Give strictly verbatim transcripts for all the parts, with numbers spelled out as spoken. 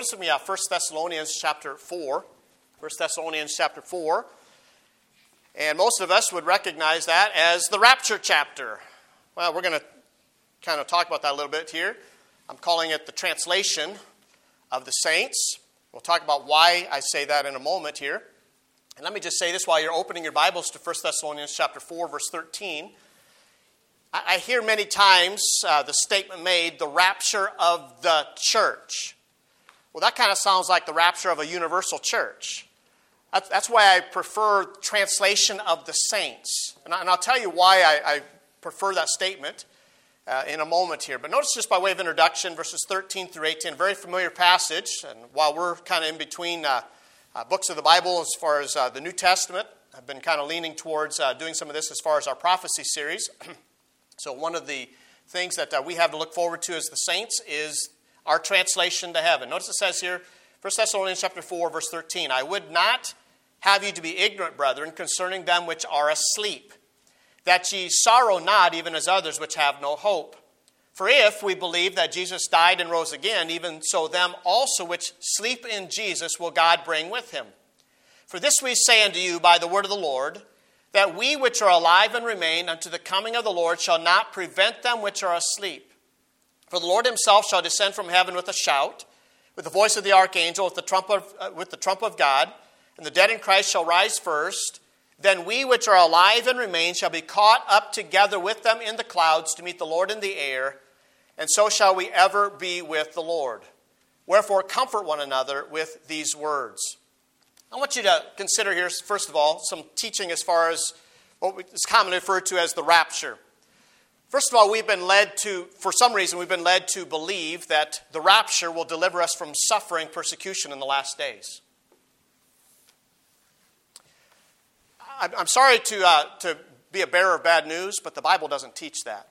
Notice with me uh, First Thessalonians chapter four. First Thessalonians chapter four. And most of us would recognize that as the rapture chapter. Well, we're going to kind of talk about that a little bit here. I'm calling it the translation of the saints. We'll talk about why I say that in a moment here. And let me just say this while you're opening your Bibles to First Thessalonians chapter four, verse thirteen. I hear many times uh, the statement made, the rapture of the church. Well, that kind of sounds like the rapture of a universal church. That's, that's why I prefer translation of the saints. And, I, and I'll tell you why I, I prefer that statement uh, in a moment here. But notice just by way of introduction, verses thirteen through eighteen, a very familiar passage. And while we're kind of in between uh, uh, books of the Bible as far as uh, the New Testament, I've been kind of leaning towards uh, doing some of this as far as our prophecy series. So one of the things that uh, we have to look forward to as the saints is our translation to heaven. Notice it says here, First Thessalonians chapter four, verse thirteen, I would not have you to be ignorant, brethren, concerning them which are asleep, that ye sorrow not, even as others which have no hope. For if we believe that Jesus died and rose again, even so them also which sleep in Jesus will God bring with him. For this we say unto you by the word of the Lord, that we which are alive and remain unto the coming of the Lord shall not prevent them which are asleep. For the Lord himself shall descend from heaven with a shout, with the voice of the archangel, with the trump of, uh, with the trump of God, and the dead in Christ shall rise first. Then we which are alive and remain shall be caught up together with them in the clouds to meet the Lord in the air, and so shall we ever be with the Lord. Wherefore comfort one another with these words. I want you to consider here, first of all, some teaching as far as what is commonly referred to as the rapture. First of all, we've been led to, for some reason, we've been led to believe that the rapture will deliver us from suffering persecution in the last days. I'm sorry to, uh, to be a bearer of bad news, but the Bible doesn't teach that.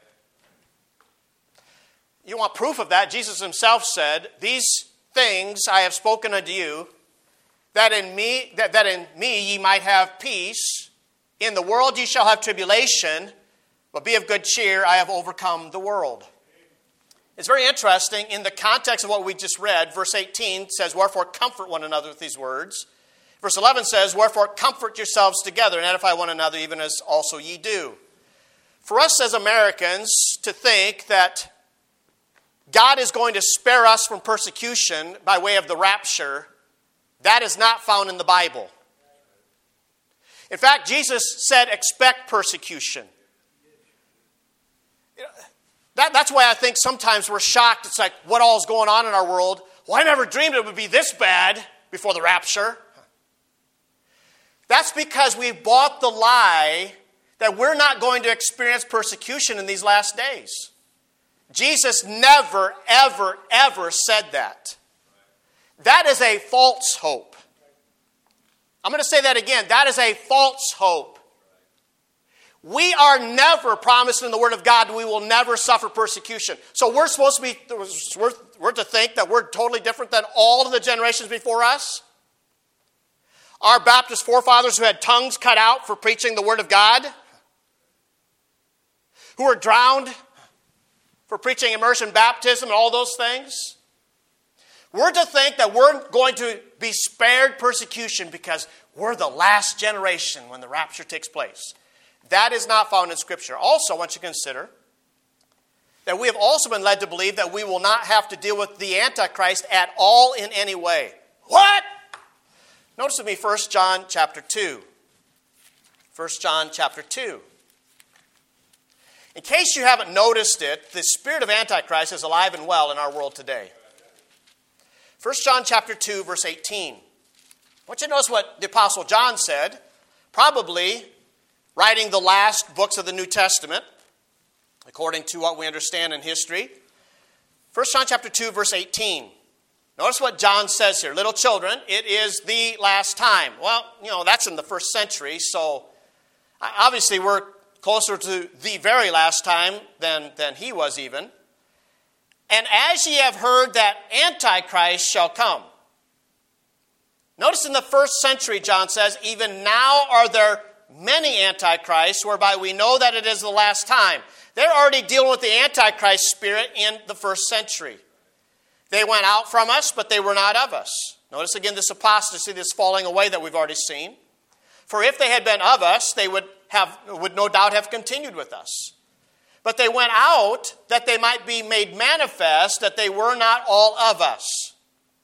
You want proof of that? Jesus himself said, these things I have spoken unto you, That in me, that, that in me ye might have peace. In the world ye shall have tribulation, but be of good cheer, I have overcome the world. It's very interesting, in the context of what we just read, verse eighteen says, wherefore comfort one another with these words. Verse eleven says, wherefore comfort yourselves together and edify one another, even as also ye do. For us as Americans to think that God is going to spare us from persecution by way of the rapture, that is not found in the Bible. In fact, Jesus said, expect persecution. That, that's why I think sometimes we're shocked. It's like, what all is going on in our world? Well, I never dreamed it would be this bad before the rapture. That's because we've bought the lie that we're not going to experience persecution in these last days. Jesus never, ever, ever said that. That is a false hope. I'm going to say that again. That is a false hope. We are never promised in the Word of God we will never suffer persecution. So we're supposed to be, we're, we're to think that we're totally different than all of the generations before us? Our Baptist forefathers who had tongues cut out for preaching the Word of God? Who were drowned for preaching immersion baptism and all those things? We're to think that we're going to be spared persecution because we're the last generation when the rapture takes place. That is not found in Scripture. Also, I want you to consider that we have also been led to believe that we will not have to deal with the Antichrist at all in any way. What? Notice with me First John chapter two. First John chapter two. In case you haven't noticed it, the spirit of Antichrist is alive and well in our world today. First John chapter two, verse eighteen. I want you to notice what the Apostle John said, probably writing the last books of the New Testament, according to what we understand in history. First John chapter two, verse eighteen. Notice what John says here. Little children, it is the last time. Well, you know, that's in the first century, so obviously we're closer to the very last time than, than he was even. And as ye have heard that Antichrist shall come. Notice in the first century, John says, even now are there many Antichrists, whereby we know that it is the last time. They're already dealing with the Antichrist spirit in the first century. They went out from us, but they were not of us. Notice again this apostasy, this falling away that we've already seen. For if they had been of us, they would have would no doubt have continued with us. But they went out that they might be made manifest that they were not all of us.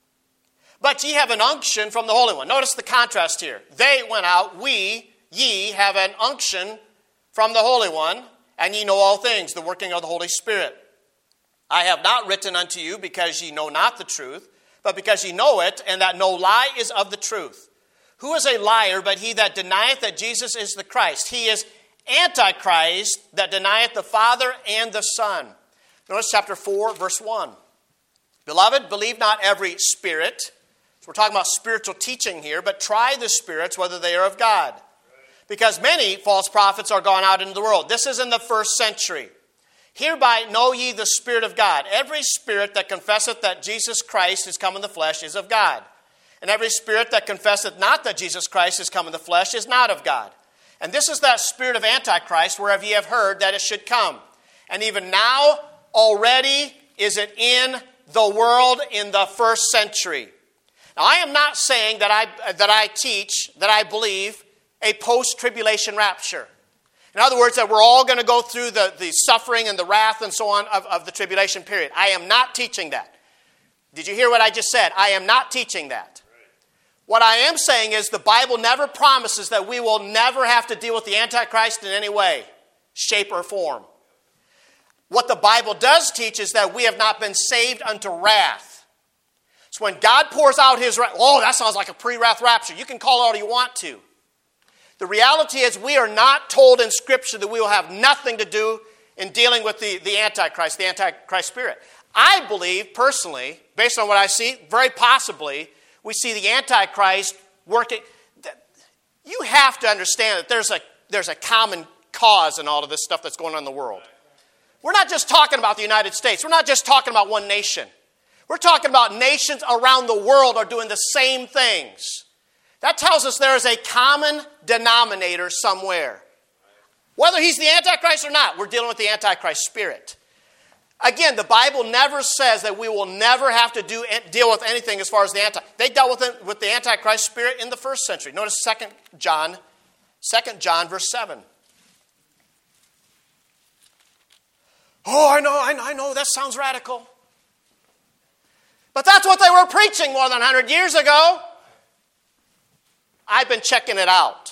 But ye have an unction from the Holy One. Notice the contrast here. They went out, we, ye, have an unction from the Holy One, and ye know all things, the working of the Holy Spirit. I have not written unto you because ye know not the truth, but because ye know it, and that no lie is of the truth. Who is a liar but he that denieth that Jesus is the Christ? He is Antichrist that denieth the Father and the Son. Notice chapter four, verse one. Beloved, believe not every spirit. So we're talking about spiritual teaching here, but try the spirits whether they are of God. Because many false prophets are gone out into the world. This is in the first century. Hereby know ye the Spirit of God. Every spirit that confesseth that Jesus Christ is come in the flesh is of God. And every spirit that confesseth not that Jesus Christ is come in the flesh is not of God. And this is that spirit of Antichrist, whereof ye have heard that it should come. And even now already is it in the world in the first century. Now I am not saying that I, that I teach, that I believe a post-tribulation rapture. In other words, that we're all going to go through the, the suffering and the wrath and so on of, of the tribulation period. I am not teaching that. Did you hear what I just said? I am not teaching that. What I am saying is the Bible never promises that we will never have to deal with the Antichrist in any way, shape, or form. What the Bible does teach is that we have not been saved unto wrath. So when God pours out his wrath, oh, that sounds like a pre-wrath rapture. You can call it all you want to. The reality is we are not told in Scripture that we will have nothing to do in dealing with the, the Antichrist, the Antichrist spirit. I believe, personally, based on what I see, very possibly, we see the Antichrist working. You have to understand that there's a, there's a common cause in all of this stuff that's going on in the world. We're not just talking about the United States. We're not just talking about one nation. We're talking about nations around the world are doing the same things. That tells us there is a common denominator somewhere. Whether he's the Antichrist or not, we're dealing with the Antichrist spirit. Again, the Bible never says that we will never have to do deal with anything as far as the anti. They dealt with it, with the Antichrist spirit in the first century. Notice Second John, Second John, verse seven. Oh, I know, I know, I know, that sounds radical. But that's what they were preaching more than one hundred years ago. I've been checking it out.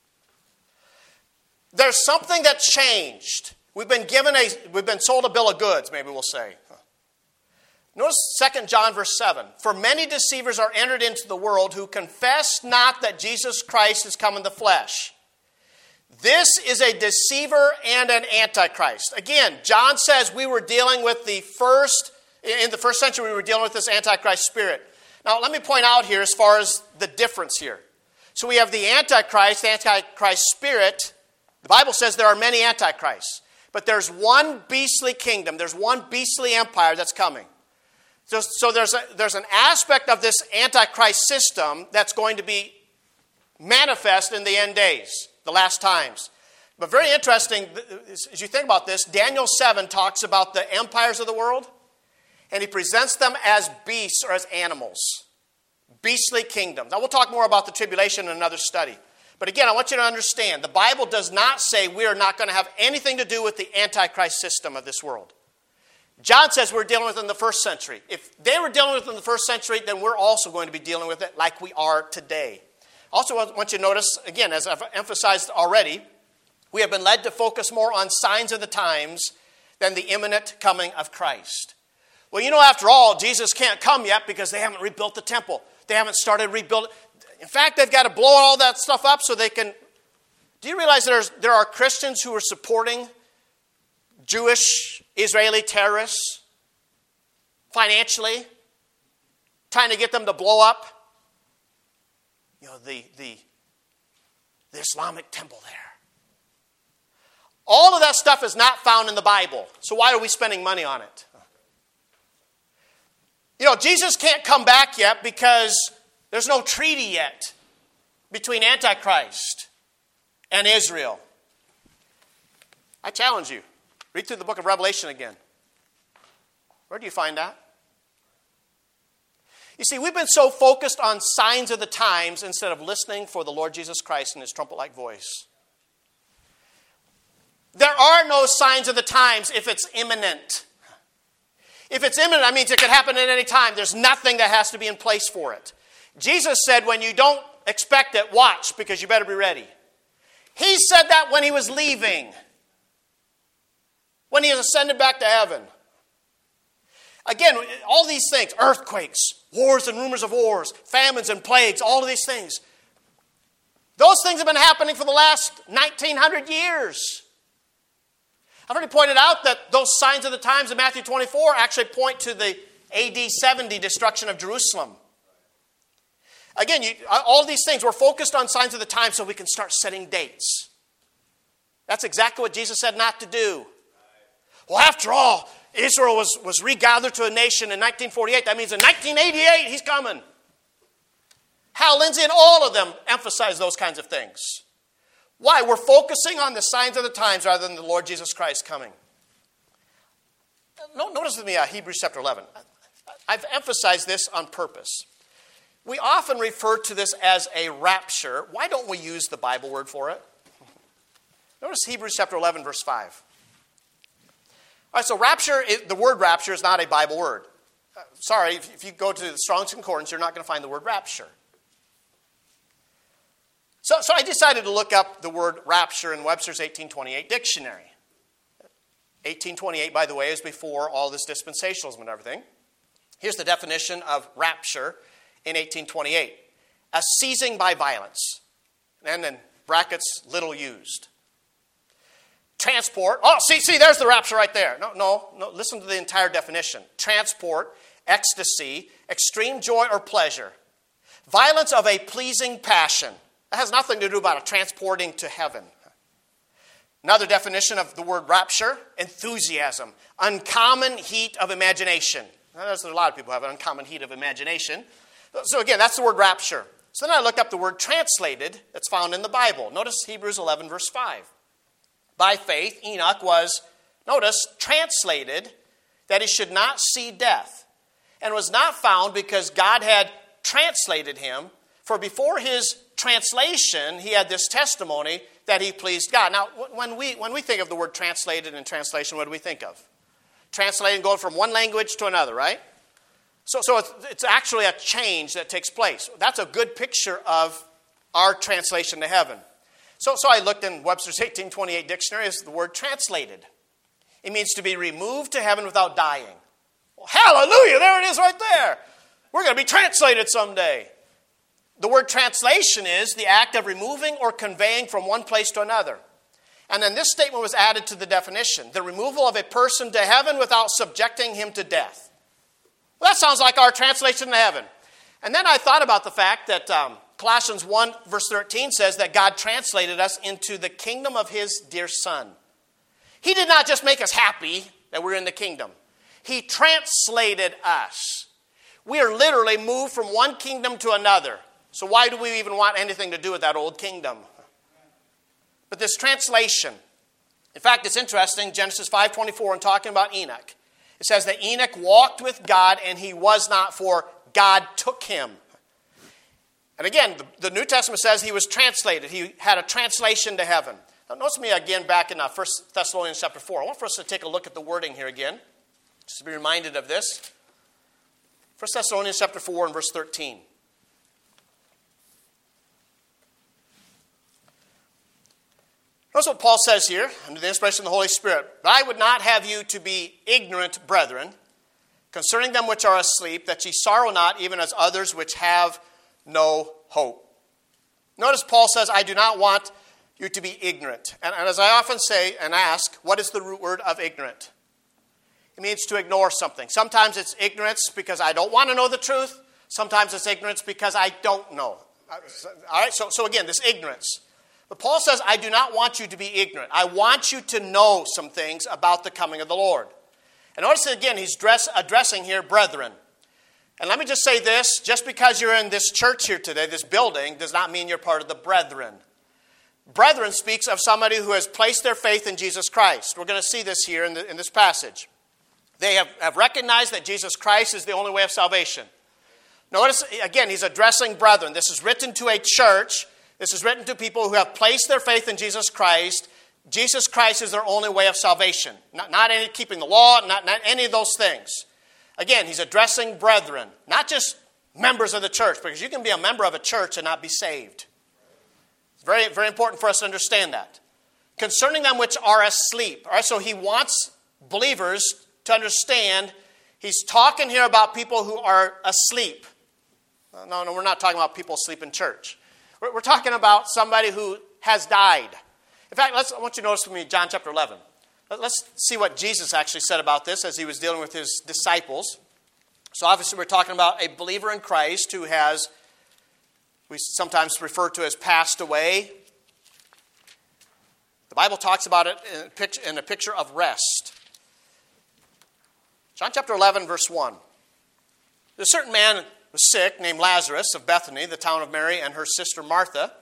There's something that changed. We've been given a, we've been sold a bill of goods, maybe we'll say. Notice Second John verse seven. For many deceivers are entered into the world who confess not that Jesus Christ is come in the flesh. This is a deceiver and an antichrist. Again, John says we were dealing with the first, in the first century we were dealing with this antichrist spirit. Now let me point out here as far as the difference here. So we have the Antichrist, the Antichrist spirit. The Bible says there are many Antichrists. But there's one beastly kingdom. There's one beastly empire that's coming. So, so there's, a, there's an aspect of this Antichrist system that's going to be manifest in the end days, the last times. But very interesting, as you think about this, Daniel seven talks about the empires of the world. And he presents them as beasts or as animals. Beastly kingdoms. Now we'll talk more about the tribulation in another study. But again, I want you to understand, the Bible does not say we are not going to have anything to do with the Antichrist system of this world. John says we're dealing with it in the first century. If they were dealing with it in the first century, then we're also going to be dealing with it like we are today. Also, I want you to notice, again, as I've emphasized already, we have been led to focus more on signs of the times than the imminent coming of Christ. Well, you know, after all, Jesus can't come yet because they haven't rebuilt the temple. They haven't started rebuilding. In fact, they've got to blow all that stuff up so they can. Do you realize there's, there are Christians who are supporting Jewish Israeli terrorists financially, trying to get them to blow up, you know, the, the, the Islamic temple there? All of that stuff is not found in the Bible. So why are we spending money on it? You know, Jesus can't come back yet because there's no treaty yet between Antichrist and Israel. I challenge you. Read through the book of Revelation again. Where do you find that? You see, we've been so focused on signs of the times instead of listening for the Lord Jesus Christ in his trumpet-like voice. There are no signs of the times if it's imminent. If it's imminent, that means it could happen at any time. There's nothing that has to be in place for it. Jesus said, when you don't expect it, watch, because you better be ready. He said that when he was leaving. When he ascended back to heaven. Again, all these things, earthquakes, wars and rumors of wars, famines and plagues, all of these things. Those things have been happening for the last nineteen hundred years. I've already pointed out that those signs of the times in Matthew twenty-four actually point to the A D seventy destruction of Jerusalem. Again, you, all these things, we're focused on signs of the times so we can start setting dates. That's exactly what Jesus said not to do. Well, after all, Israel was, was regathered to a nation in nineteen forty-eight. That means in nineteen eighty-eight, he's coming. Hal Lindsey and all of them emphasize those kinds of things. Why? We're focusing on the signs of the times rather than the Lord Jesus Christ coming. Notice with me uh, Hebrews chapter eleven. I've emphasized this on purpose. We often refer to this as a rapture. Why don't we use the Bible word for it? Notice Hebrews chapter eleven, verse five. All right, so rapture, the word rapture is not a Bible word. Uh, sorry, if, if you go to the Strong's Concordance, you're not going to find the word rapture. So, so I decided to look up the word rapture in Webster's eighteen twenty-eight dictionary. eighteen twenty-eight, by the way, is before all this dispensationalism and everything. Here's the definition of rapture in eighteen twenty-eight. A seizing by violence. And then brackets, little used. Transport. Oh, see, see, there's the rapture right there. No, no, no. Listen to the entire definition. Transport, ecstasy, extreme joy or pleasure. Violence of a pleasing passion. That has nothing to do about a transporting to heaven. Another definition of the word rapture, enthusiasm. Uncommon heat of imagination. Now, there's a lot of people who have an uncommon heat of imagination. So again, that's the word rapture. So then I looked up the word translated that's found in the Bible. Notice Hebrews eleven, verse five. By faith, Enoch was, notice, translated that he should not see death, and was not found because God had translated him. For before his translation, he had this testimony that he pleased God. Now, when we when we think of the word translated and translation, what do we think of? Translating, going from one language to another, right? So, so it's, it's actually a change that takes place. That's a good picture of our translation to heaven. So, so I looked in Webster's eighteen twenty-eight dictionary as the word translated. It means to be removed to heaven without dying. Well, hallelujah, there it is right there. We're going to be translated someday. The word translation is the act of removing or conveying from one place to another. And then this statement was added to the definition. The removal of a person to heaven without subjecting him to death. Well, that sounds like our translation to heaven. And then I thought about the fact that um, Colossians one, verse thirteen says that God translated us into the kingdom of his dear Son. He did not just make us happy that we're in the kingdom. He translated us. We are literally moved from one kingdom to another. So why do we even want anything to do with that old kingdom? But this translation, in fact, it's interesting, Genesis five twenty-four, and talking about Enoch. It says that Enoch walked with God and he was not, for God took him. And again, the, the New Testament says he was translated. He had a translation to heaven. Now notice me again back in uh, First Thessalonians chapter four. I want for us to take a look at the wording here again, just to be reminded of this. First Thessalonians chapter four and verse thirteen. Notice what Paul says here, under the inspiration of the Holy Spirit. But I would not have you to be ignorant, brethren, concerning them which are asleep, that ye sorrow not, even as others which have no hope. Notice Paul says, I do not want you to be ignorant. And, and as I often say and ask, what is the root word of ignorant? It means to ignore something. Sometimes it's ignorance because I don't want to know the truth. Sometimes it's ignorance because I don't know. All right, so, so again, this ignorance. But Paul says, I do not want you to be ignorant. I want you to know some things about the coming of the Lord. And notice again, he's dress, addressing here brethren. And let me just say this, just because you're in this church here today, this building, does not mean you're part of the brethren. Brethren speaks of somebody who has placed their faith in Jesus Christ. We're going to see this here in, the, in this passage. They have, have recognized that Jesus Christ is the only way of salvation. Notice, again, he's addressing brethren. This is written to a church. This is written to people who have placed their faith in Jesus Christ. Jesus Christ is their only way of salvation. Not, not any keeping the law, not, not any of those things. Again, he's addressing brethren, not just members of the church, because you can be a member of a church and not be saved. It's very, very important for us to understand that. Concerning them which are asleep. All right, so he wants believers to understand he's talking here about people who are asleep. No, no, we're not talking about people asleep in church. We're, we're talking about somebody who has died. In fact, let's, I want you to notice with me John chapter eleven. Let's see what Jesus actually said about this as he was dealing with his disciples. So obviously we're talking about a believer in Christ who has, we sometimes refer to as passed away. The Bible talks about it in a picture, in a picture of rest. John chapter eleven, verse one. There's a certain man was sick named Lazarus of Bethany, the town of Mary, and her sister Martha.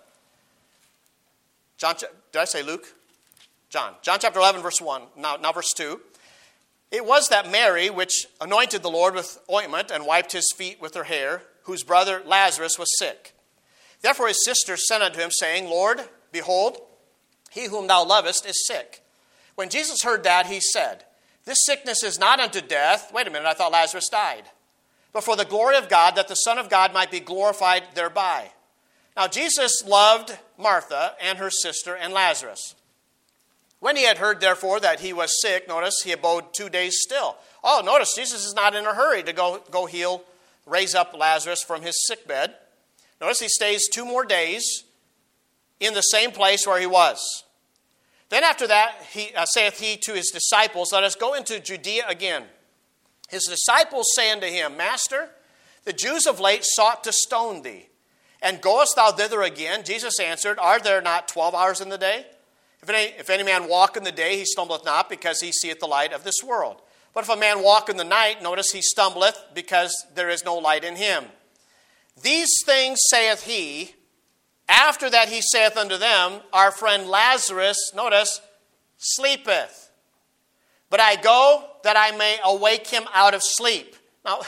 John, did I say Luke? John. John chapter eleven, verse one. Now, now verse two. It was that Mary, which anointed the Lord with ointment and wiped his feet with her hair, whose brother Lazarus was sick. Therefore his sister sent unto him, saying, Lord, behold, he whom thou lovest is sick. When Jesus heard that, he said, This sickness is not unto death. Wait a minute, I thought Lazarus died. But for the glory of God, that the Son of God might be glorified thereby. Now Jesus loved Martha and her sister and Lazarus. When he had heard, therefore, that he was sick, notice, he abode two days still. Oh, notice, Jesus is not in a hurry to go, go heal, raise up Lazarus from his sickbed. Notice he stays two more days in the same place where he was. Then after that, he uh, saith he to his disciples, Let us go into Judea again. His disciples say unto him, Master, the Jews of late sought to stone thee. And goest thou thither again? Jesus answered, Are there not twelve hours in the day? If any, if any man walk in the day, he stumbleth not, because he seeth the light of this world. But if a man walk in the night, notice he stumbleth, because there is no light in him. These things saith he. After that he saith unto them, Our friend Lazarus, notice, sleepeth. But I go that I may awake him out of sleep. Now,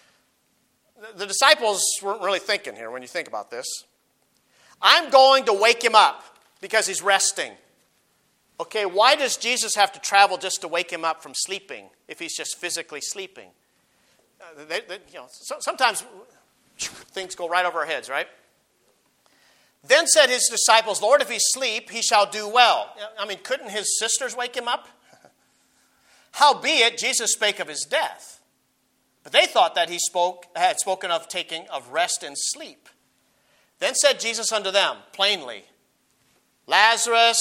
the disciples weren't really thinking here when you think about this. I'm going to wake him up because he's resting. Okay, why does Jesus have to travel just to wake him up from sleeping if he's just physically sleeping? Uh, they, they, you know, so, sometimes things go right over our heads, right? Then said his disciples, Lord, if he sleep, he shall do well. I mean, couldn't his sisters wake him up? Howbeit, Jesus spake of his death. But they thought that he spoke had spoken of taking of rest and sleep. Then said Jesus unto them plainly, Lazarus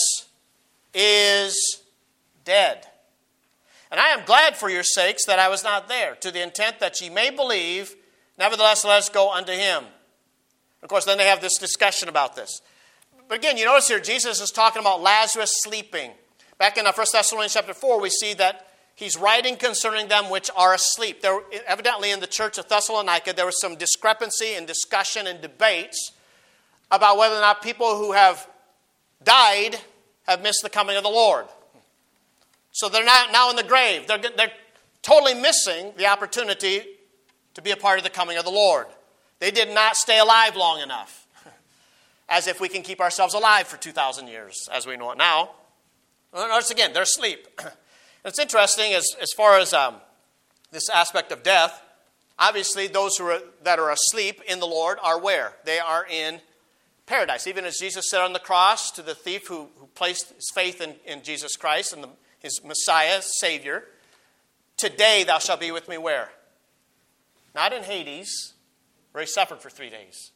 is dead. And I am glad for your sakes that I was not there, to the intent that ye may believe. Nevertheless, let us go unto him. Of course, then they have this discussion about this. But again, you notice here, Jesus is talking about Lazarus sleeping. Back in First Thessalonians chapter four, we see that he's writing concerning them which are asleep. There, evidently in the church of Thessalonica, there was some discrepancy and discussion and debates about whether or not people who have died have missed the coming of the Lord. So they're not now in the grave. They're, they're totally missing the opportunity to be a part of the coming of the Lord. They did not stay alive long enough. As if we can keep ourselves alive for two thousand years, as we know it now. Notice again, they're asleep. It's interesting as, as far as um, this aspect of death. Obviously, those who are, that are asleep in the Lord are where? They are in paradise. Even as Jesus said on the cross to the thief who, who placed his faith in, in Jesus Christ and the, his Messiah, Savior, today thou shalt be with me where? Not in Hades, where he suffered for three days.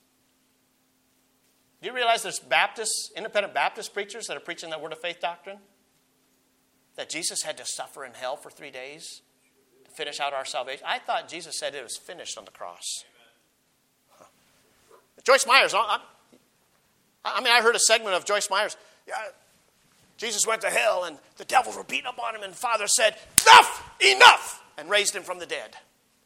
Do you realize there's Baptists, independent Baptist preachers that are preaching that word of faith doctrine? That Jesus had to suffer in hell for three days to finish out our salvation. I thought Jesus said it was finished on the cross. Huh. Joyce Myers, I, I mean, I heard a segment of Joyce Myers. Yeah, Jesus went to hell and the devils were beating up on him and the Father said, enough, enough, and raised him from the dead.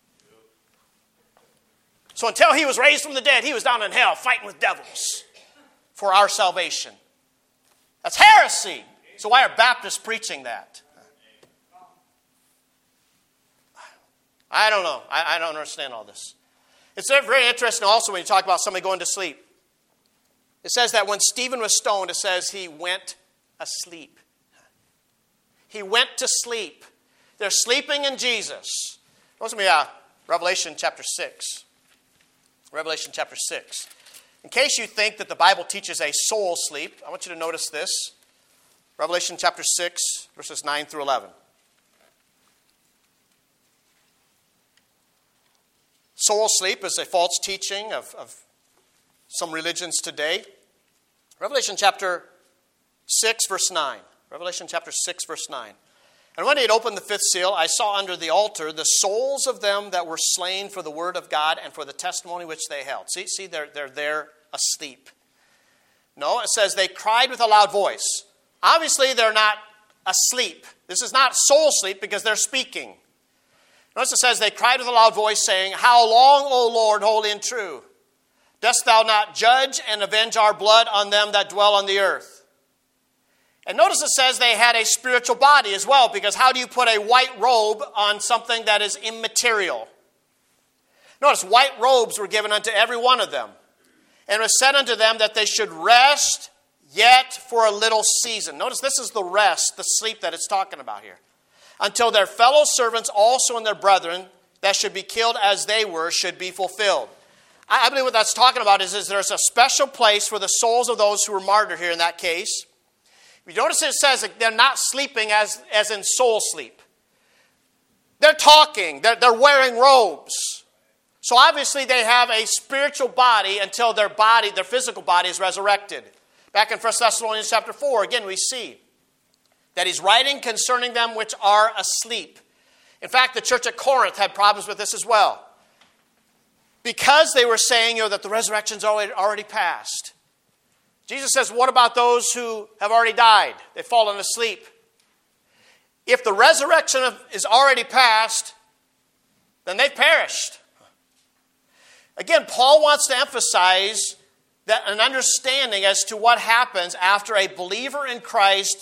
So until he was raised from the dead, he was down in hell fighting with devils for our salvation. That's heresy. So why are Baptists preaching that? I don't know. I, I don't understand all this. It's very interesting also when you talk about somebody going to sleep. It says that when Stephen was stoned, it says he went asleep. He went to sleep. They're sleeping in Jesus. Notice me, uh, Revelation chapter six. Revelation chapter six. In case you think that the Bible teaches a soul sleep, I want you to notice this. Revelation chapter six, verses nine through eleven. Soul sleep is a false teaching of, of some religions today. Revelation chapter six, verse nine. Revelation chapter six, verse nine. And when he had opened the fifth seal, I saw under the altar the souls of them that were slain for the word of God and for the testimony which they held. See, see, they're, they're there asleep. No, it says they cried with a loud voice. Obviously, they're not asleep. This is not soul sleep because they're speaking. Notice it says they cried with a loud voice, saying, How long, O Lord, holy and true? Dost thou not judge and avenge our blood on them that dwell on the earth? And notice it says they had a spiritual body as well, because how do you put a white robe on something that is immaterial? Notice white robes were given unto every one of them. And it was said unto them that they should rest yet for a little season. Notice this is the rest, the sleep that it's talking about here. Until their fellow servants also and their brethren that should be killed as they were should be fulfilled. I believe what that's talking about is, is there's a special place for the souls of those who were martyred here in that case. You notice it says that they're not sleeping as, as in soul sleep. They're talking. They're, they're wearing robes. So obviously they have a spiritual body until their body, their physical body is resurrected. Back in First Thessalonians chapter four, again we see that he's writing concerning them which are asleep. In fact, the church at Corinth had problems with this as well. Because they were saying, you know, that the resurrection's already, already passed. Jesus says, what about those who have already died? They've fallen asleep. If the resurrection is already past, then they've perished. Again, Paul wants to emphasize that an understanding as to what happens after a believer in Christ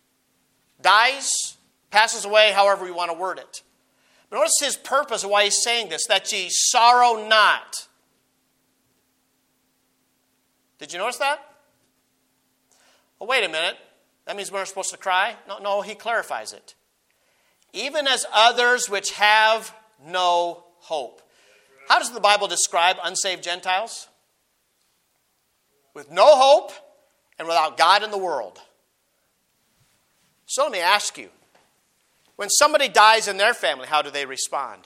dies, passes away, however you want to word it. But notice his purpose of why he's saying this, that ye sorrow not. Did you notice that? Well, wait a minute. That means we're supposed to cry? No, no, he clarifies it. Even as others which have no hope. How does the Bible describe unsaved Gentiles? With no hope and without God in the world. So let me ask you, when somebody dies in their family, how do they respond?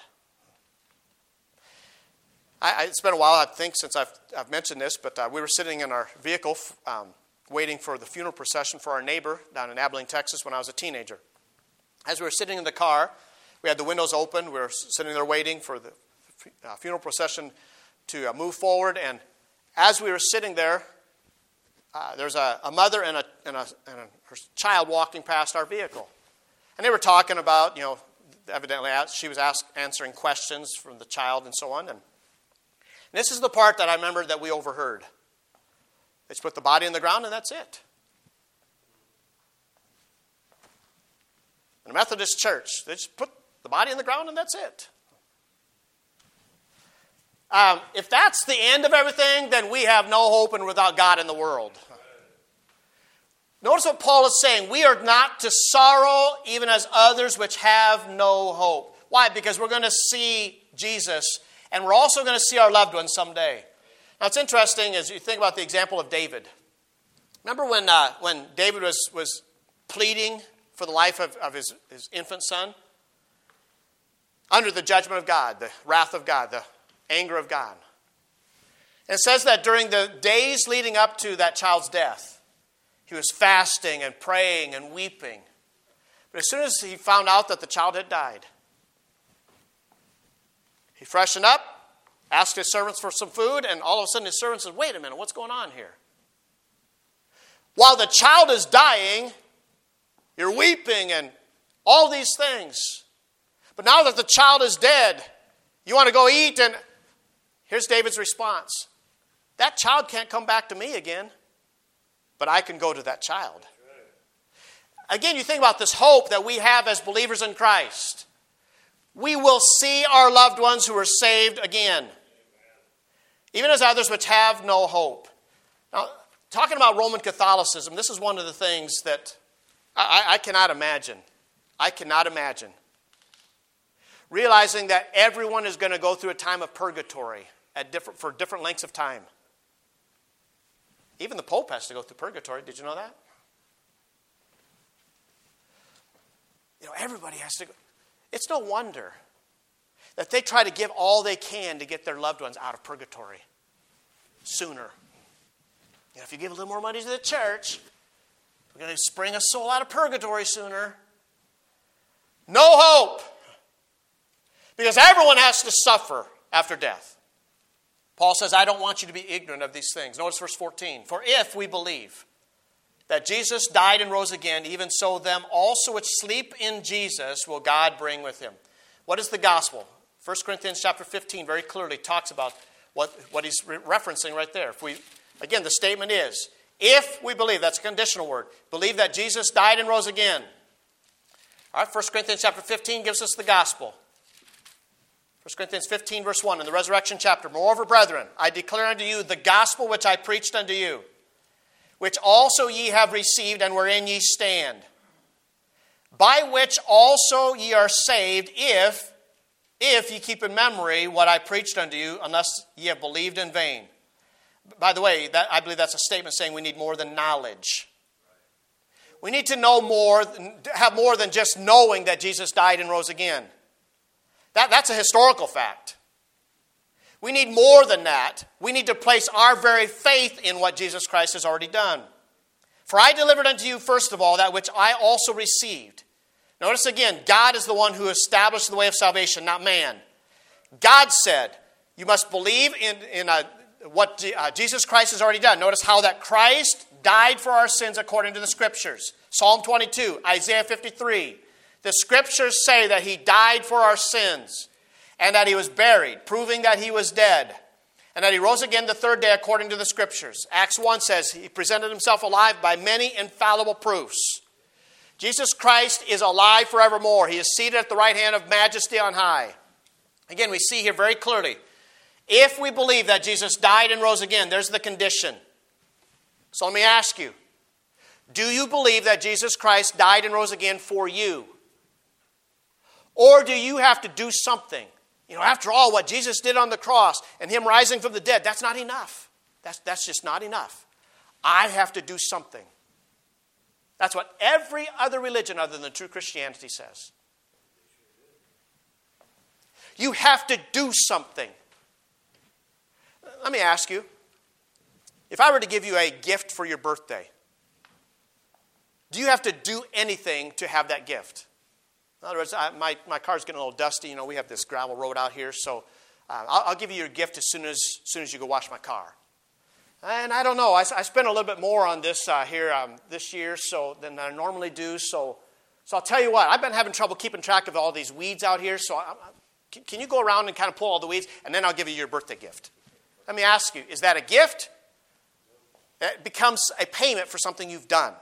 I, I, it's been a while, I think, since I've, I've mentioned this, but uh, we were sitting in our vehicle um, waiting for the funeral procession for our neighbor down in Abilene, Texas, when I was a teenager. As we were sitting in the car, we had the windows open. We were sitting there waiting for the uh, funeral procession to uh, move forward. And as we were sitting there, uh, there's a, a mother and, a, and, a, and a, her child walking past our vehicle. And they were talking about, you know, evidently she was asked, answering questions from the child and so on. And, and this is the part that I remember that we overheard. They just put the body in the ground and that's it. In a Methodist church, they just put the body in the ground and that's it. Um, if that's the end of everything, then we have no hope and without God in the world. Notice what Paul is saying. We are not to sorrow even as others which have no hope. Why? Because we're going to see Jesus and we're also going to see our loved ones someday. Now it's interesting as you think about the example of David. Remember when uh, when David was, was pleading for the life of, of his, his infant son? Under the judgment of God, the wrath of God, the anger of God. And it says that during the days leading up to that child's death, he was fasting and praying and weeping. But as soon as he found out that the child had died, he freshened up, asked his servants for some food, and all of a sudden his servants said, wait a minute, what's going on here? While the child is dying, you're weeping and all these things. But now that the child is dead, you want to go eat, and here's David's response. That child can't come back to me again, but I can go to that child. Again, you think about this hope that we have as believers in Christ. We will see our loved ones who are saved again. even as others which have no hope. Now, talking about Roman Catholicism, this is one of the things that I, I cannot imagine. I cannot imagine. Realizing that everyone is going to go through a time of purgatory at different, for different lengths of time. Even the Pope has to go through purgatory. Did you know that? You know, everybody has to go. It's no wonder that they try to give all they can to get their loved ones out of purgatory sooner. You know, if you give a little more money to the church, we're going to spring a soul out of purgatory sooner. No hope. Because everyone has to suffer after death. Paul says, I don't want you to be ignorant of these things. Notice verse fourteen. For if we believe that Jesus died and rose again, even so them also which sleep in Jesus will God bring with him. What is the gospel? First Corinthians chapter fifteen very clearly talks about what, what he's re- referencing right there. If we, again, the statement is, if we believe, that's a conditional word, believe that Jesus died and rose again. All right, First Corinthians chapter fifteen gives us the gospel. First Corinthians fifteen, verse one, in the resurrection chapter. Moreover, brethren, I declare unto you the gospel which I preached unto you, which also ye have received, and wherein ye stand, by which also ye are saved, if, if ye keep in memory what I preached unto you, unless ye have believed in vain. By the way, that, I believe that's a statement saying we need more than knowledge. We need to know more, have more than just knowing that Jesus died and rose again. That, that's a historical fact. We need more than that. We need to place our very faith in what Jesus Christ has already done. For I delivered unto you, first of all, that which I also received. Notice again, God is the one who established the way of salvation, not man. God said, you must believe in, in a, what uh, Jesus Christ has already done. Notice how that Christ died for our sins according to the Scriptures. Psalm twenty-two, Isaiah fifty-three. The Scriptures say that he died for our sins and that he was buried, proving that he was dead, and that he rose again the third day according to the Scriptures. Acts one says he presented himself alive by many infallible proofs. Jesus Christ is alive forevermore. He is seated at the right hand of majesty on high. Again, we see here very clearly, if we believe that Jesus died and rose again, there's the condition. So let me ask you, do you believe that Jesus Christ died and rose again for you? Or do you have to do something? You know, after all, what Jesus did on the cross and him rising from the dead, that's not enough. That's, that's just not enough. I have to do something. That's what every other religion other than true Christianity says. You have to do something. Let me ask you, if I were to give you a gift for your birthday, do you have to do anything to have that gift? In other words, I, my, my car's getting a little dusty. You know, we have this gravel road out here, so uh, I'll, I'll give you your gift as soon as, as soon as you go wash my car. And I don't know. I, I spent a little bit more on this uh, here um, this year so than I normally do. So, so I'll tell you what. I've been having trouble keeping track of all these weeds out here. So I, I, can, can you go around and kind of pull all the weeds, and then I'll give you your birthday gift? Let me ask you, is that a gift? It becomes a payment for something you've done.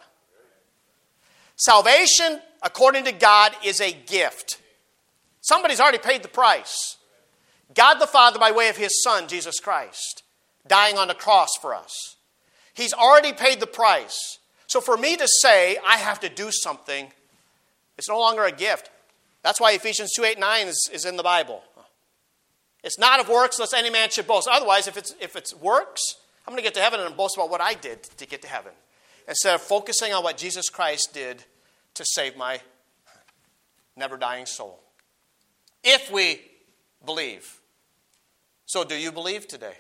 Salvation, according to God, is a gift. Somebody's already paid the price. God the Father, by way of his Son, Jesus Christ, dying on the cross for us. He's already paid the price. So for me to say I have to do something, it's no longer a gift. That's why Ephesians two, eight, nine is, is in the Bible. It's not of works, lest any man should boast. Otherwise, if it's, if it's works, I'm going to get to heaven and boast about what I did to get to heaven, instead of focusing on what Jesus Christ did to save my never-dying soul. If we believe. So do you believe today?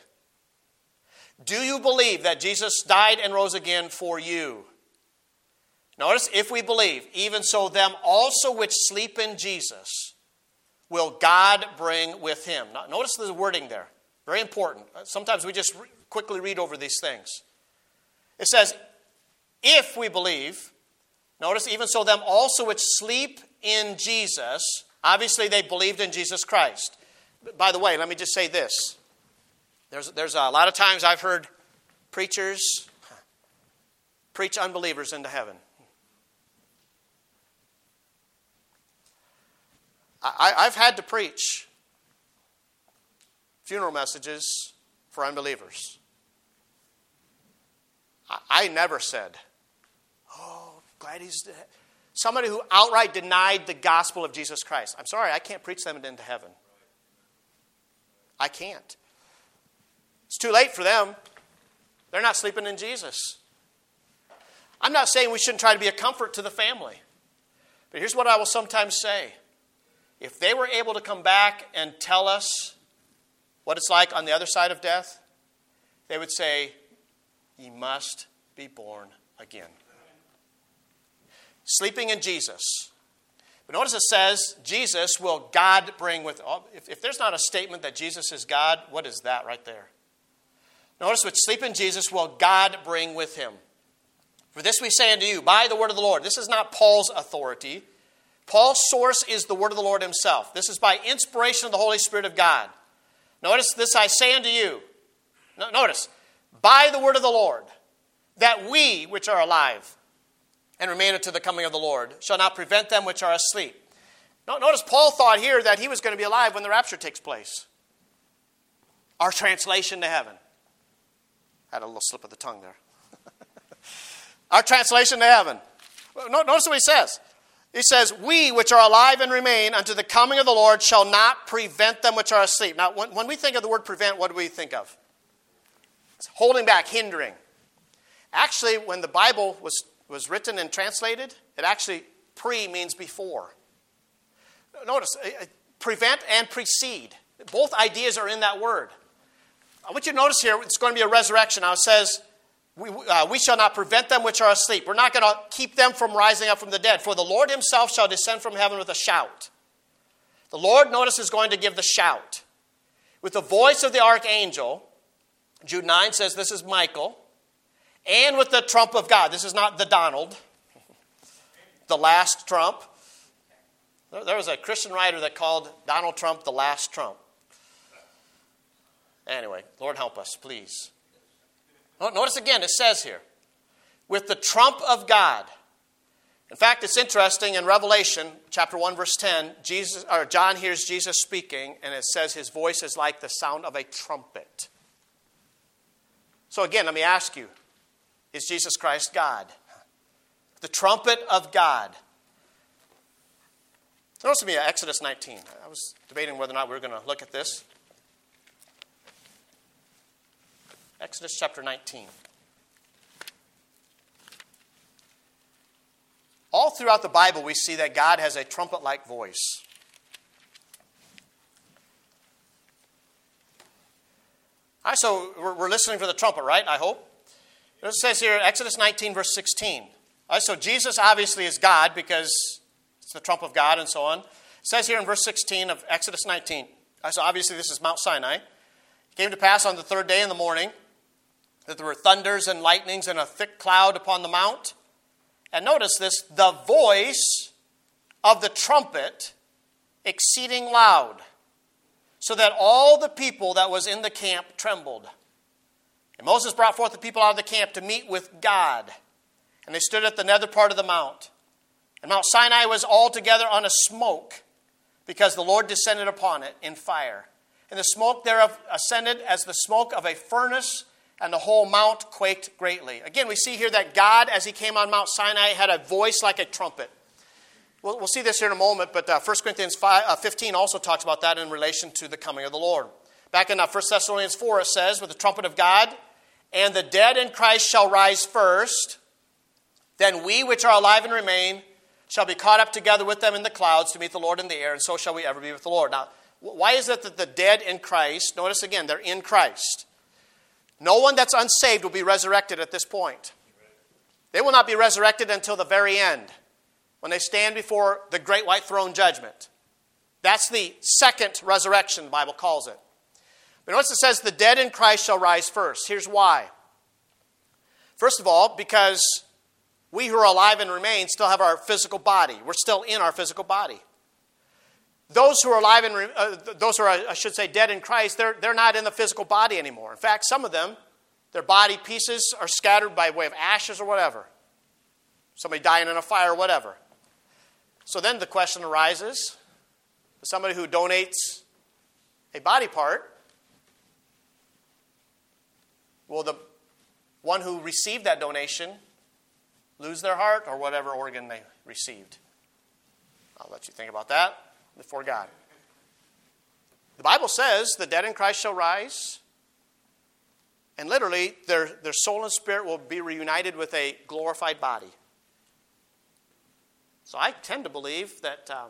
Do you believe that Jesus died and rose again for you? Notice, if we believe, even so them also which sleep in Jesus will God bring with him. Now, notice the wording there. Very important. Sometimes we just re- quickly read over these things. It says, if we believe, notice, even so them also which sleep in Jesus, obviously they believed in Jesus Christ. By the way, let me just say this. There's, there's a lot of times I've heard preachers preach unbelievers into heaven. I, I've had to preach funeral messages for unbelievers. I, I never said, oh, glad he's dead. Somebody who outright denied the gospel of Jesus Christ. I'm sorry, I can't preach them into heaven. I can't. It's too late for them. They're not sleeping in Jesus. I'm not saying we shouldn't try to be a comfort to the family. But here's what I will sometimes say. If they were able to come back and tell us what it's like on the other side of death, they would say, "Ye must be born again." Sleeping in Jesus. But notice it says, Jesus will God bring with... If, if there's not a statement that Jesus is God, what is that right there? Notice, which sleep in Jesus will God bring with him. For this we say unto you, by the word of the Lord. This is not Paul's authority. Paul's source is the word of the Lord himself. This is by inspiration of the Holy Spirit of God. Notice, this I say unto you. No, notice, by the word of the Lord, that we which are alive and remain unto the coming of the Lord shall not prevent them which are asleep. Notice Paul thought here that he was going to be alive when the rapture takes place. Our translation to heaven. I had a little slip of the tongue there. Our translation to heaven. Notice what he says. He says, we which are alive and remain unto the coming of the Lord shall not prevent them which are asleep. Now, when, when we think of the word prevent, what do we think of? It's holding back, hindering. Actually, when the Bible was, was written and translated, it actually, pre means before. Notice, prevent and precede. Both ideas are in that word. I want you to notice here, it's going to be a resurrection. Now it says, We, uh, we shall not prevent them which are asleep. We're not going to keep them from rising up from the dead. For the Lord himself shall descend from heaven with a shout. The Lord, notice, is going to give the shout. With the voice of the archangel, Jude nine says this is Michael. And with the trump of God. This is not the Donald. The last trump. There, there was a Christian writer that called Donald Trump the last Trump. Anyway, Lord help us, please. Notice again, it says here, with the trump of God. In fact, it's interesting in Revelation chapter one, verse ten, Jesus, or John hears Jesus speaking, and it says his voice is like the sound of a trumpet. So again, let me ask you, is Jesus Christ God? The trumpet of God. Notice with me Exodus nineteen. I was debating whether or not we were going to look at this. Exodus chapter nineteen. All throughout the Bible, we see that God has a trumpet-like voice. All right, so we're, we're listening for the trumpet, right? I hope. It says here, Exodus nineteen, verse sixteen. All right, so Jesus obviously is God because it's the trump of God and so on. It says here in verse sixteen of Exodus nineteen. All right, so obviously this is Mount Sinai. It came to pass on the third day in the morning that there were thunders and lightnings and a thick cloud upon the mount. And notice this, the voice of the trumpet exceeding loud, so that all the people that was in the camp trembled. And Moses brought forth the people out of the camp to meet with God. And they stood at the nether part of the mount. And Mount Sinai was altogether on a smoke, because the Lord descended upon it in fire. And the smoke thereof ascended as the smoke of a furnace, and the whole mount quaked greatly. Again, we see here that God, as he came on Mount Sinai, had a voice like a trumpet. We'll, we'll see this here in a moment, but uh, First Corinthians five, uh, fifteen also talks about that in relation to the coming of the Lord. Back in uh, First Thessalonians four, it says, with the trumpet of God, and the dead in Christ shall rise first, then we which are alive and remain shall be caught up together with them in the clouds to meet the Lord in the air, and so shall we ever be with the Lord. Now, why is it that the dead in Christ, notice again, they're in Christ. No one that's unsaved will be resurrected at this point. They will not be resurrected until the very end, when they stand before the great white throne judgment. That's the second resurrection, the Bible calls it. But notice it says, the dead in Christ shall rise first. Here's why. First of all, because we who are alive and remain still have our physical body. We're still in our physical body. Those who are alive and uh, those who are, I should say, dead in Christ, they're, they're not in the physical body anymore. In fact, some of them, their body pieces are scattered by way of ashes or whatever. Somebody dying in a fire or whatever. So then the question arises, somebody who donates a body part, will the one who received that donation lose their heart or whatever organ they received? I'll let you think about that before God. The Bible says the dead in Christ shall rise. And literally, their, their soul and spirit will be reunited with a glorified body. So I tend to believe that um,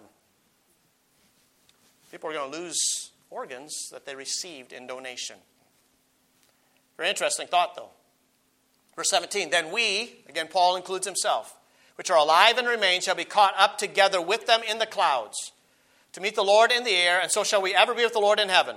people are going to lose organs that they received in donation. Very interesting thought, though. Verse seventeen, then we, again, Paul includes himself, which are alive and remain, shall be caught up together with them in the clouds, to meet the Lord in the air, and so shall we ever be with the Lord in heaven.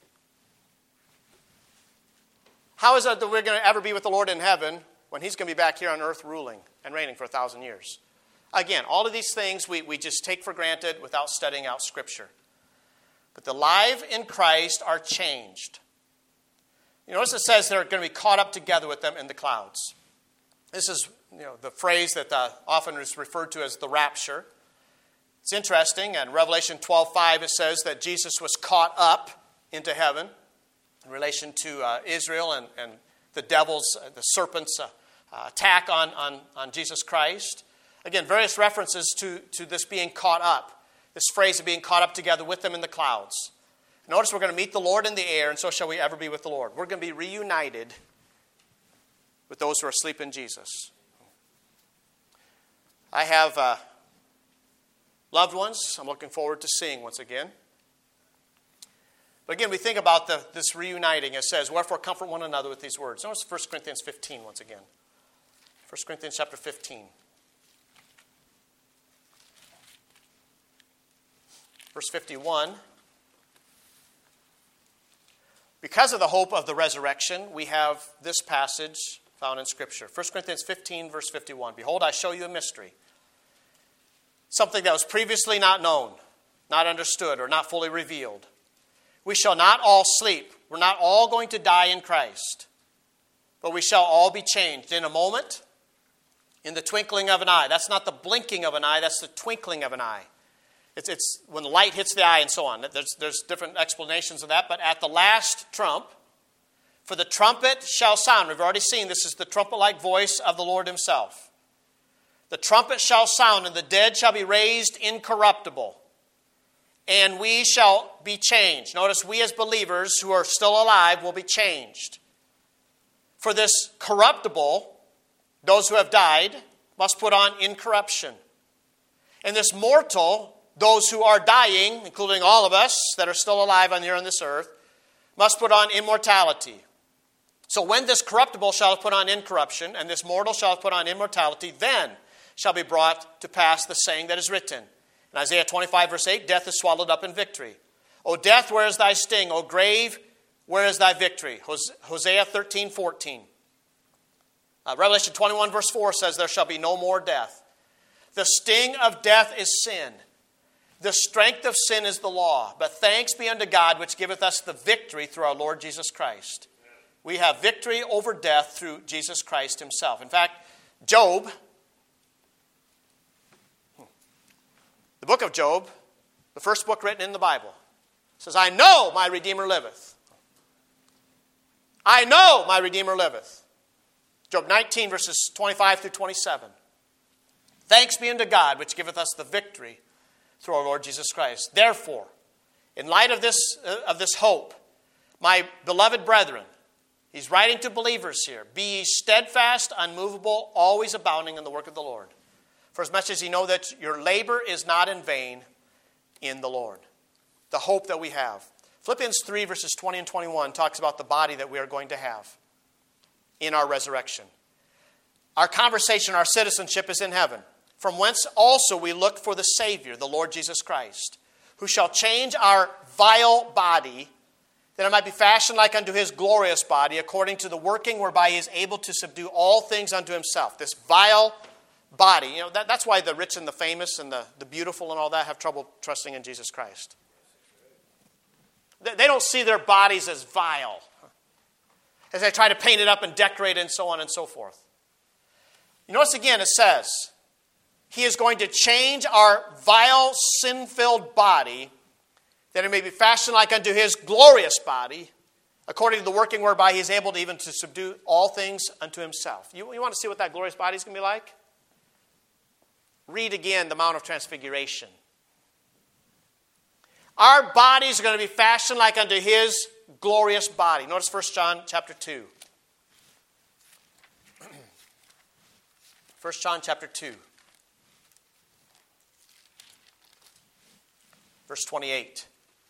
How is it that we're going to ever be with the Lord in heaven when he's going to be back here on earth ruling and reigning for a thousand years? Again, all of these things we, we just take for granted without studying out Scripture. But the live in Christ are changed. You notice it says they're going to be caught up together with them in the clouds. This is, you know, the phrase that uh, often is referred to as the rapture. It's interesting. In Revelation twelve five, it says that Jesus was caught up into heaven in relation to uh, Israel and, and the devil's, uh, the serpent's uh, uh, attack on, on, on Jesus Christ. Again, various references to, to this being caught up. This phrase of being caught up together with them in the clouds. Notice we're going to meet the Lord in the air, and so shall we ever be with the Lord. We're going to be reunited with those who are asleep in Jesus. I have uh, loved ones I'm looking forward to seeing once again. But again, we think about the, this reuniting. It says, wherefore comfort one another with these words. Notice First Corinthians fifteen once again. First Corinthians chapter fifteen. Verse fifty-one. Because of the hope of the resurrection, we have this passage found in Scripture. First Corinthians fifteen, verse fifty-one. Behold, I show you a mystery. Something that was previously not known, not understood, or not fully revealed. We shall not all sleep. We're not all going to die in Christ. But we shall all be changed in a moment, in the twinkling of an eye. That's not the blinking of an eye, that's the twinkling of an eye. It's, it's when the light hits the eye and so on. There's, there's different explanations of that. But at the last trump, for the trumpet shall sound. We've already seen this is the trumpet-like voice of the Lord himself. The trumpet shall sound, and the dead shall be raised incorruptible. And we shall be changed. Notice we as believers who are still alive will be changed. For this corruptible, those who have died, must put on incorruption. And this mortal, those who are dying, including all of us that are still alive on here on this earth, must put on immortality. So when this corruptible shall have put on incorruption, and this mortal shall have put on immortality, then shall be brought to pass the saying that is written. In Isaiah twenty-five, verse eight, death is swallowed up in victory. O death, where is thy sting? O grave, where is thy victory? Hosea thirteen, fourteen. Uh, Revelation twenty-one, verse four says, there shall be no more death. The sting of death is sin. The strength of sin is the law. But thanks be unto God, which giveth us the victory through our Lord Jesus Christ. We have victory over death through Jesus Christ himself. In fact, Job, the book of Job, the first book written in the Bible, says, I know my Redeemer liveth. I know my Redeemer liveth. Job nineteen, verses twenty-five through twenty-seven. Thanks be unto God, which giveth us the victory through our Lord Jesus Christ. Therefore, in light of this, uh, of this hope, my beloved brethren, he's writing to believers here, be ye steadfast, unmovable, always abounding in the work of the Lord. For as much as ye know that your labor is not in vain in the Lord. The hope that we have. Philippians three, verses twenty and twenty-one talks about the body that we are going to have in our resurrection. Our conversation, our citizenship is in heaven, from whence also we look for the Savior, the Lord Jesus Christ, who shall change our vile body, that it might be fashioned like unto his glorious body, according to the working whereby he is able to subdue all things unto himself. This vile body. You know, that, that's why the rich and the famous and the, the beautiful and all that have trouble trusting in Jesus Christ. They, they don't see their bodies as vile, as they try to paint it up and decorate it and so on and so forth. You notice again it says, he is going to change our vile, sin-filled body, that it may be fashioned like unto his glorious body, according to the working whereby he is able to even to subdue all things unto himself. You, you want to see what that glorious body is going to be like? Read again the Mount of Transfiguration. Our bodies are going to be fashioned like unto his glorious body. Notice First John chapter two. First John chapter two. Verse twenty-eight.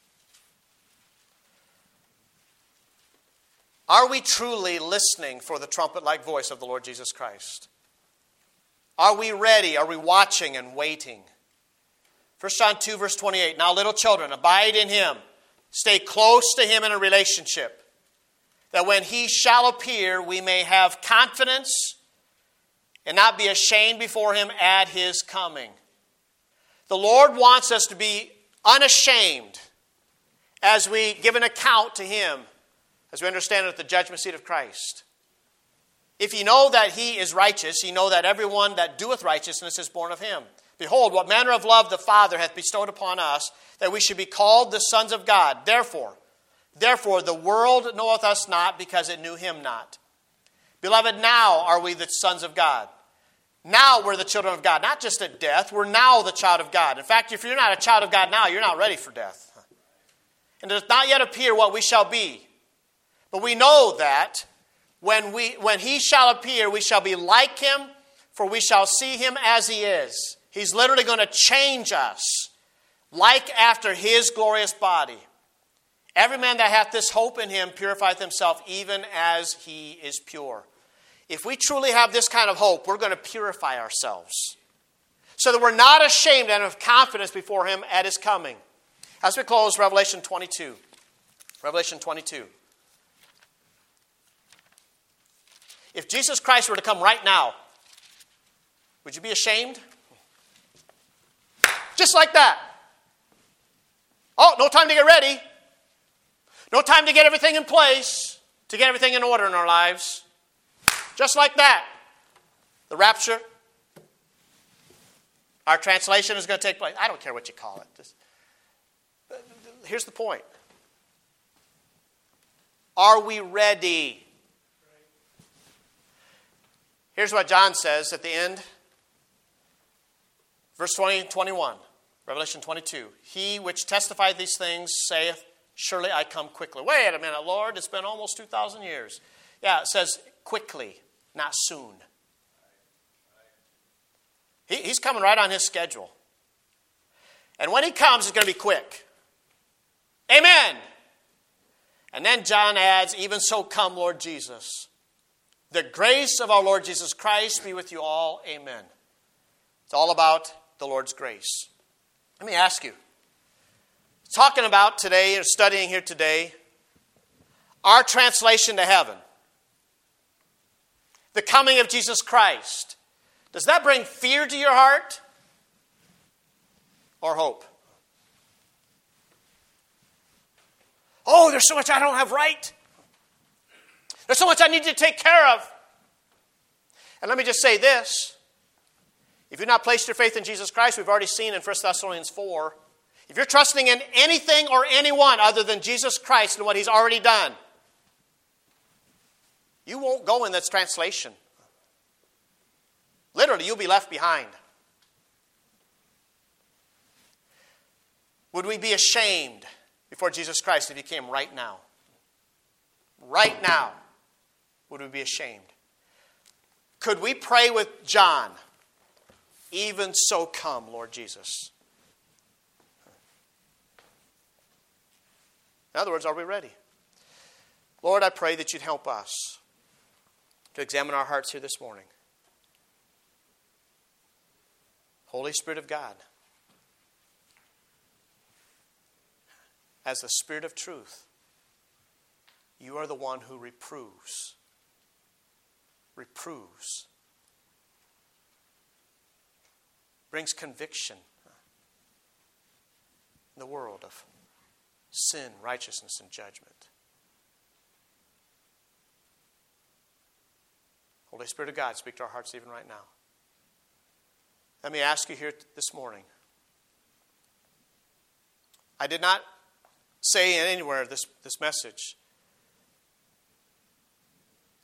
Are we truly listening for the trumpet-like voice of the Lord Jesus Christ? Are we ready? Are we watching and waiting? First John two, verse twenty-eight. Now, little children, abide in him. Stay close to him in a relationship, that when he shall appear, we may have confidence and not be ashamed before him at his coming. The Lord wants us to be unashamed as we give an account to him, as we understand it at the judgment seat of Christ. If ye know that he is righteous, ye know that everyone that doeth righteousness is born of him. Behold, what manner of love the Father hath bestowed upon us, that we should be called the sons of God. Therefore, therefore the world knoweth us not, because it knew him not. Beloved, now are we the sons of God. Now we're the children of God. Not just at death, we're now the child of God. In fact, if you're not a child of God now, you're not ready for death. And it does not yet appear what we shall be. But we know that when we when he shall appear, we shall be like him, for we shall see him as he is. He's literally going to change us, like after his glorious body. Every man that hath this hope in him purifieth himself, even as he is pure. If we truly have this kind of hope, we're going to purify ourselves, so that we're not ashamed and have confidence before him at his coming. As we close, Revelation twenty-two. Revelation twenty-two. If Jesus Christ were to come right now, would you be ashamed? Just like that. Oh, no time to get ready. No time to get everything in place, to get everything in order in our lives. Just like that. The rapture. Our translation is going to take place. I don't care what you call it. Just, here's the point. Are we ready? Here's what John says at the end. Verse twenty and twenty-one. Revelation twenty-two. He which testifieth these things saith, surely I come quickly. Wait a minute, Lord. It's been almost two thousand years. Yeah, it says quickly, not soon. He, he's coming right on his schedule. And when he comes, it's going to be quick. Amen. And then John adds, even so come, Lord Jesus. The grace of our Lord Jesus Christ be with you all. Amen. It's all about the Lord's grace. Let me ask you, talking about today, or studying here today, our translation to heaven, the coming of Jesus Christ, does that bring fear to your heart or hope? Oh, there's so much I don't have right. There's so much I need to take care of. And let me just say this. If you've not placed your faith in Jesus Christ, we've already seen in First Thessalonians four, if you're trusting in anything or anyone other than Jesus Christ and what he's already done, you won't go in this translation. Literally, you'll be left behind. Would we be ashamed before Jesus Christ if he came right now? Right now, would we be ashamed? Could we pray with John, even so come, Lord Jesus? In other words, are we ready? Lord, I pray that you'd help us to examine our hearts here this morning. Holy Spirit of God, as the Spirit of truth, you are the one who reproves. Reproves. Brings conviction in the world of sin, righteousness, and judgment. Holy Spirit of God, speak to our hearts even right now. Let me ask you here this morning. I did not say anywhere this, this message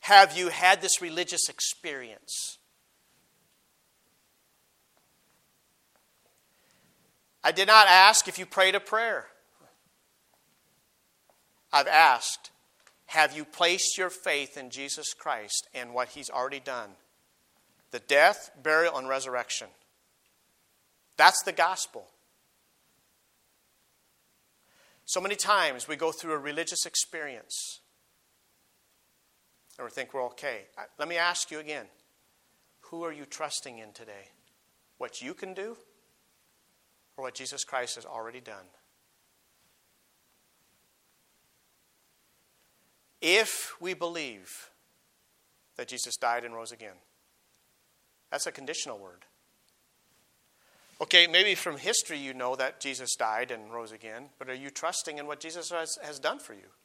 have you had this religious experience? I did not ask if you prayed a prayer. I've asked, have you placed your faith in Jesus Christ and what He's already done? The death, burial, and resurrection. That's the gospel. So many times we go through a religious experience and we think we're okay. Let me ask you again. Who are you trusting in today? What you can do or what Jesus Christ has already done? If we believe that Jesus died and rose again, that's a conditional word. Okay, maybe from history you know that Jesus died and rose again, but are you trusting in what Jesus has, has done for you?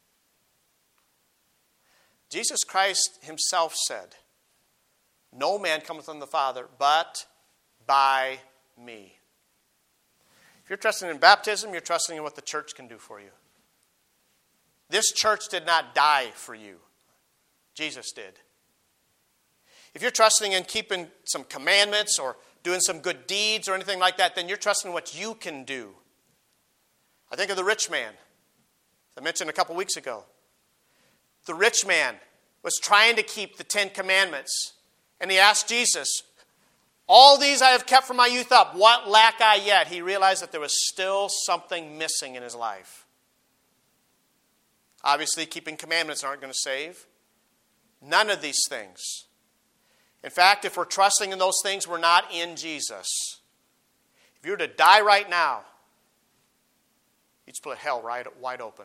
Jesus Christ Himself said, "No man cometh unto the Father but by me." If you're trusting in baptism, you're trusting in what the church can do for you. This church did not die for you. Jesus did. If you're trusting in keeping some commandments or doing some good deeds or anything like that, then you're trusting in what you can do. I think of the rich man, as I mentioned a couple weeks ago. The rich man was trying to keep the Ten Commandments, and he asked Jesus, "All these I have kept from my youth up. What lack I yet?" He realized that there was still something missing in his life. Obviously, keeping commandments aren't going to save. None of these things. In fact, if we're trusting in those things, we're not in Jesus. If you were to die right now, you'd split hell right wide open.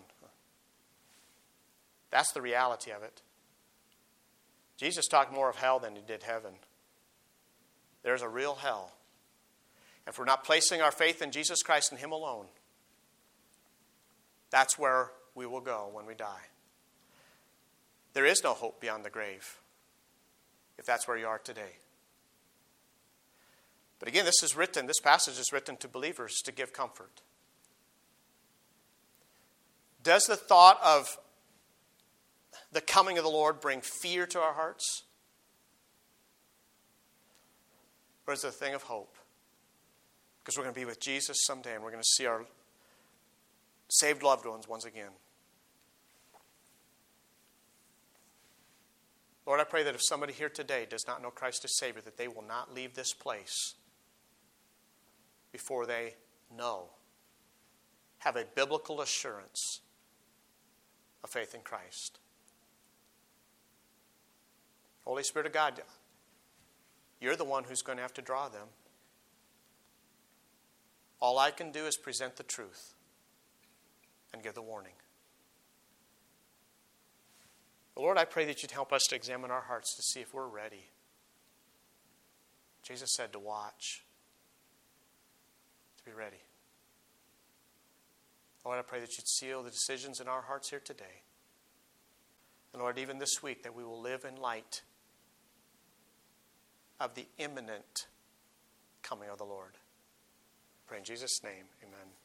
That's the reality of it. Jesus talked more of hell than He did heaven. There's a real hell. If we're not placing our faith in Jesus Christ and Him alone, that's where we will go when we die. There is no hope beyond the grave, if that's where you are today. But again, this is written, this passage is written to believers to give comfort. Does the thought of the coming of the Lord bring fear to our hearts? Or is it a thing of hope? Because we're going to be with Jesus someday and we're going to see our saved loved ones once again. Lord, I pray that if somebody here today does not know Christ as Savior, that they will not leave this place before they know, have a biblical assurance of faith in Christ. Holy Spirit of God, you're the one who's going to have to draw them. All I can do is present the truth and give the warning. Lord, I pray that you'd help us to examine our hearts to see if we're ready. Jesus said to watch, to be ready. Lord, I pray that you'd seal the decisions in our hearts here today. And Lord, even this week, that we will live in light of the imminent coming of the Lord. I pray in Jesus' name, amen.